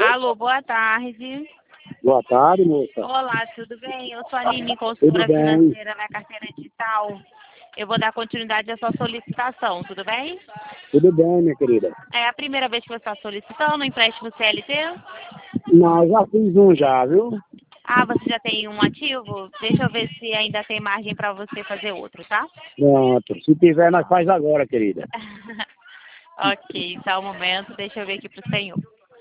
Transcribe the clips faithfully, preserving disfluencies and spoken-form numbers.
Alô, boa tarde. Boa tarde, moça. Olá, tudo bem? Eu sou a Aline, consultora financeira na carteira digital. Eu vou dar continuidade à sua solicitação, tudo bem? Tudo bem, minha querida. É a primeira vez que você está solicitando um empréstimo C L T? Não, já fiz um já, viu? Ah, você já tem um ativo? Deixa eu ver se ainda tem margem para você fazer outro, tá? Pronto. Se tiver, nós faz agora, querida. Ok, só um momento, deixa eu ver aqui pro senhor.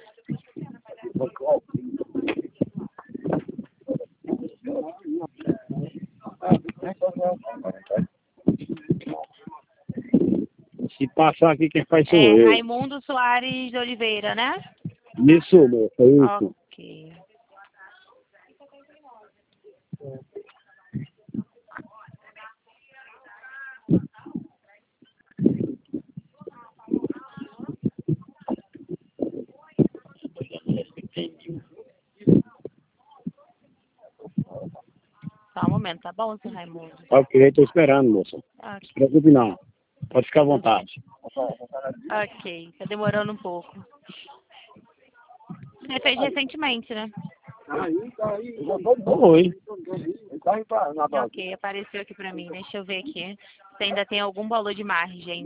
Se passar aqui, quem faz sou É eu. Raimundo Soares de Oliveira, né? Isso, moça, isso. Ok. Só um momento, tá bom, seu Raimundo? Ok, tô esperando, moça. Não Ok. se preocupe não. Pode ficar à vontade. Ok, tá demorando um pouco. Você fez recentemente, né? Oi. Ok, apareceu aqui pra mim. Deixa eu ver aqui. Se ainda tem algum valor de margem.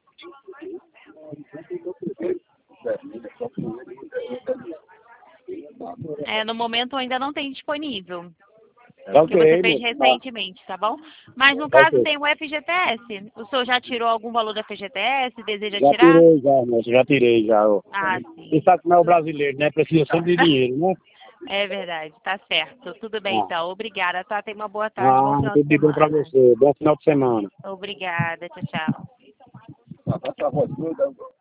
É, no momento ainda não tem disponível. Porque você Ok, fez moça. Tá. recentemente, tá bom? Mas no caso Ok. tem o F G T S. O senhor já tirou algum valor do F G T S? Deseja Já tirar? tirei já, moça. Já tirei já. ó. Ah, Você sim. sabe como é o brasileiro, né? Precisa sempre de dinheiro, né? É verdade, tá certo. Tudo bem, Ah, então. Obrigada, tá? Tenha uma boa tarde, bom ah final de tudo de bom pra semana. você. Bom final de semana. Obrigada, tchau, tchau.